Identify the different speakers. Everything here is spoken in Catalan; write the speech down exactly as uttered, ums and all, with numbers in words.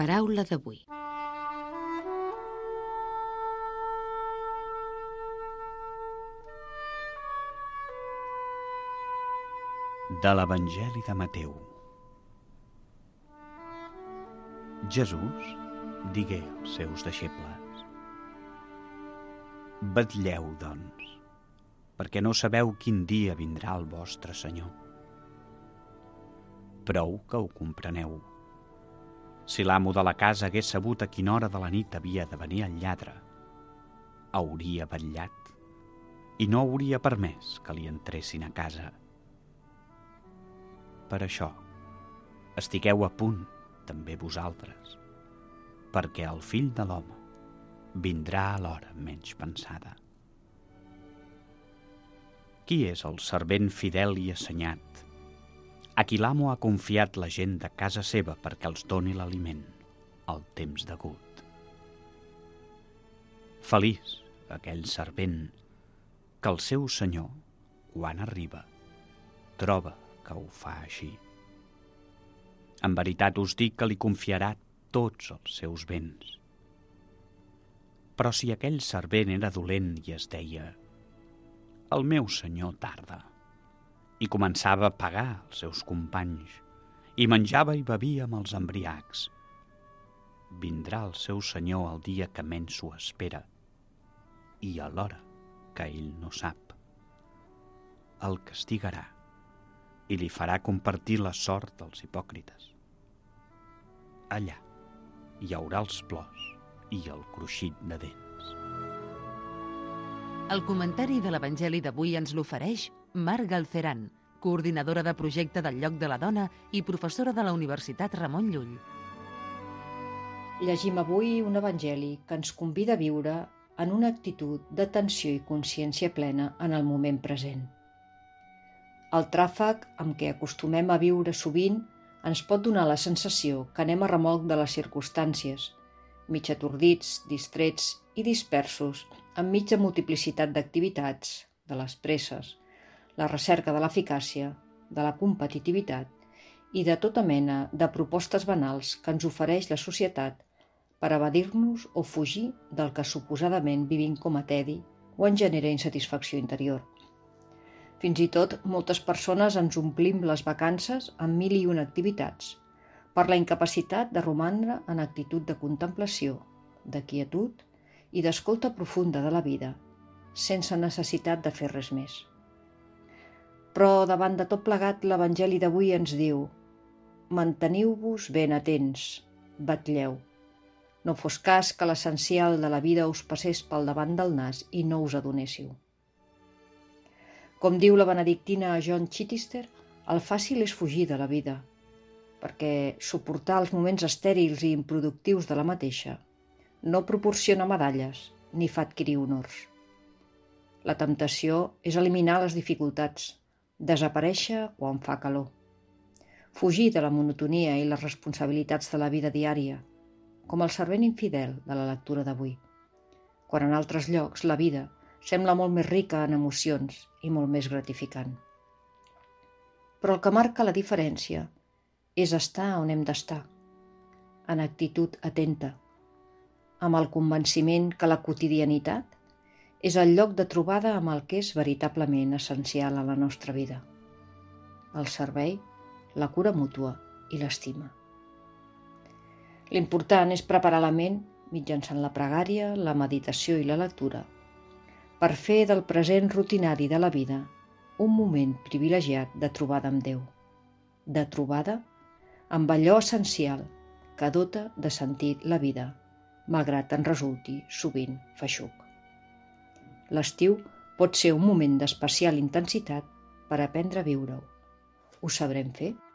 Speaker 1: Paraula d'avui.
Speaker 2: De l'Evangeli de Mateu. Jesús digué als seus deixebles: Vetlleu, doncs, perquè no sabeu quin dia vindrà el vostre Senyor. Prou que ho compreneu. Si l'amo de la casa hagués sabut a quina hora de la nit havia de venir el lladre, hauria vetllat i no hauria permès que li entressin a casa. Per això, estigueu a punt, també vosaltres, perquè el Fill de l'Home vindrà a l'hora menys pensada. Qui és el servent fidel i assenyat, a qui l'amo ha confiat la gent de casa seva perquè els doni l'aliment al temps degut? Feliç aquell servent que el seu senyor, quan arriba, troba que ho fa així. En veritat us dic que li confiarà tots els seus béns. Però si aquell servent era dolent i es deia: el meu senyor tarda, i començava a pagar els seus companys, i menjava i bevia amb els embriacs, vindrà el seu senyor el dia que menys s'ho espera, i a l'hora que ell no sap. El castigarà i li farà compartir la sort dels hipòcrites. Allà hi haurà els plors i el cruixit de dents.
Speaker 1: El comentari de l'Evangeli d'avui ens l'ofereix Mar Galceran, coordinadora de projecte del Lloc de la Dona i professora de la Universitat Ramon Llull.
Speaker 3: Llegim avui un evangeli que ens convida a viure en una actitud d'atenció i consciència plena en el moment present. El tràfec amb què acostumem a viure sovint ens pot donar la sensació que anem a remolc de les circumstàncies, mig atordits, distrets i dispersos enmig de multiplicitat d'activitats, de les presses, la recerca de l'eficàcia, de la competitivitat i de tota mena de propostes banals que ens ofereix la societat per evadir-nos o fugir del que suposadament vivim com a tedi o ens genera insatisfacció interior. Fins i tot, moltes persones ens omplim les vacances amb mil i una activitats per la incapacitat de romandre en actitud de contemplació, de quietud i d'escolta profunda de la vida, sense necessitat de fer res més. Però davant de tot plegat, l'Evangeli d'avui ens diu: manteniu-vos ben atents, vetlleu. No fos cas que l'essencial de la vida us passés pel davant del nas i no us adonéssiu. Com diu la benedictina Joan Chittister, el fàcil és fugir de la vida, perquè suportar els moments estèrils i improductius de la mateixa no proporciona medalles ni fa adquirir honors. La temptació és eliminar les dificultats, desaparèixer quan fa calor, fugir de la monotonia i les responsabilitats de la vida diària, com el servent infidel de la lectura d'avui, quan en altres llocs la vida sembla molt més rica en emocions i molt més gratificant. Però el que marca la diferència és estar on hem d'estar, en actitud atenta, amb el convenciment que la quotidianitat és el lloc de trobada amb el que és veritablement essencial a la nostra vida: el servei, la cura mútua i l'estima. L'important és preparar la ment mitjançant la pregària, la meditació i la lectura per fer del present rutinari de la vida un moment privilegiat de trobada amb Déu, de trobada amb allò essencial que dota de sentit la vida, malgrat en resulti sovint feixuc. L'estiu pot ser un moment d'especial intensitat per aprendre a viure-ho. Ho sabrem fer?